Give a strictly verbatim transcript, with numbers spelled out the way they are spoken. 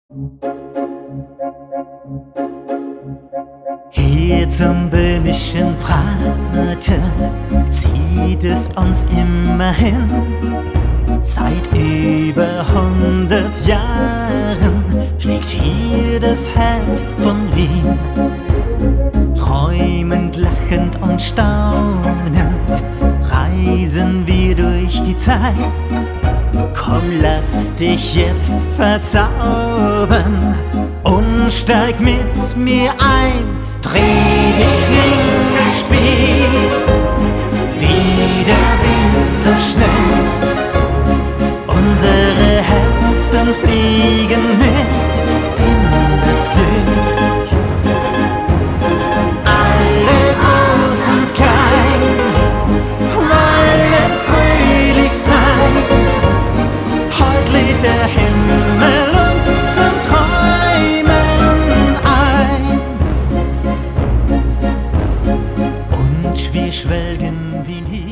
Hier zum böhmischen Prater zieht es uns immerhin. Seit über hundert Jahren schlägt hier das Herz von Wien. Träumend, lachend und staunend reisen wir durch die Zeit. Komm, lass dich jetzt verzaubern und steig mit mir ein. Dreh dich in das Spiel, wie der Wind so schnell. Unsere Herzen fliegen mit in das Glück. Alle groß und klein wollen fröhlich sein. Heut lädt der Himmel uns zum Träumen ein. Und wir schwelgen wie nie.